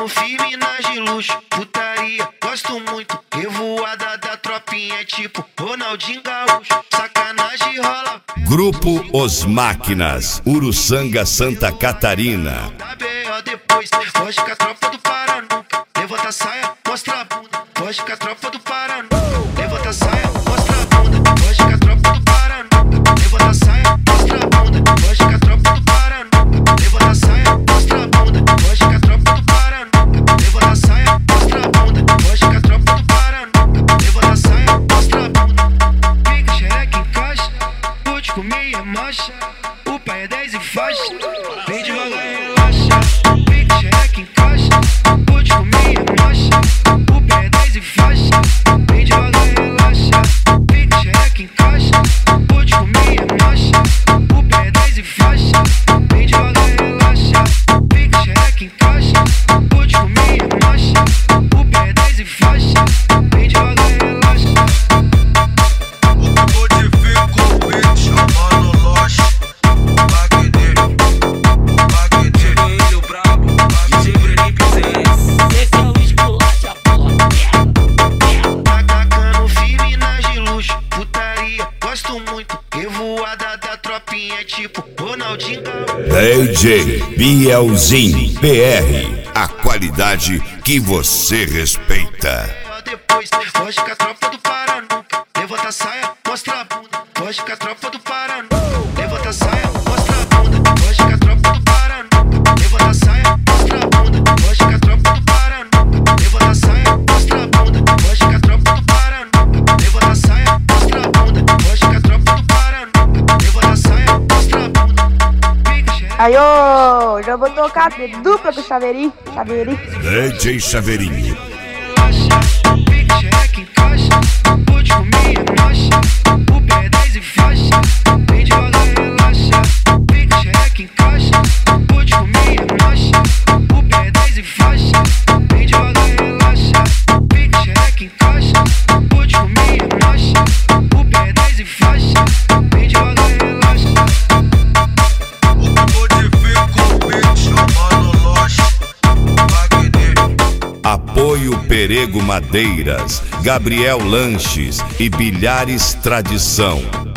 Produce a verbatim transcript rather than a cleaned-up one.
firme nas de luxo, putaria, gosto muito. Revoada da tropinha, tipo Ronaldinho Gaúcho. Sacanagem rola. Grupo Os Máquinas, Uruçanga, Santa Catarina. Da B O depois, foge com a tropa do Paranuca. Levanta a saia, mostra a bunda. Foge com a tropa do Paranuca. Levanta a saia, mostra a bunda. Foge com a tropa do Paranuca. Levanta a saia, mostra a bunda. Foge com a tropa do Paranuca. Levanta a saia, mostra a bunda. Foge com a tropa do Paranuca. Levanta a saia, mostra a bunda. Foge com a tropa do Paranuca. Levanta a saia, mostra a bunda. Fica xereca em caixa, pode comer é marcha. O pai é dez e faixa. Vem devagar e relaxa. Fica xereca em caixa, pode comer é marcha. O pai é dez e faixa. Vem devagar e relaxa. Fica xereca em caixa, pode comer é marcha. O pai é dez e faixa. Vem devagar e relaxa. Fica xereca em caixa, pode comer é marcha. O pai é dez e faixa. Vem devagar e relaxa. Modifico o beat, chamando Lost. Bagdê, Bagdê, Ilho Brabo, D J Felipe C S. Esse é o esculacha, porra. Atacando firme nas de luxo, putaria, gosto muito. Revoada da tropinha, tipo Ronaldinho Gaúcho. D J Bielzinho P R, a qualidade que você respeita. Depois, foge com a tropa do Paranuca. Levanta a saia, mostra a bunda. Foge com a tropa do Paranuca. Levanta a saia, mostra a bunda. Foge com a tropa do Paranuca. Levanta a saia, mostra a bunda. Foge com a tropa do Paranuca. Levanta a saia, mostra a bunda. Foge com a tropa do Paranuca. Levanta a saia, mostra a bunda. Foge com a tropa do Paranuca. Levanta a saia, mostra a bunda. Fica xereca. Aí, ô, já vou tocar dupla com o Chaveirinho. Chaveirinho. D J Chaveirinho. Fica xereca em caixa, pode comer é marcha. O pé é dez e faixa. Vem devagar e relaxa. Fica xereca em caixa, pode comer é marcha. O pé é dez e faixa. Vem devagar e relaxa. Fica xereca em caixa, pode comer é marcha. O pé é dez e faixa. Vem devagar e relaxa. Modifico o beat, chamando Lost. Bagdê. Apoio Perego Madeiras, Gabriel Lanches e Bilhares Tradição.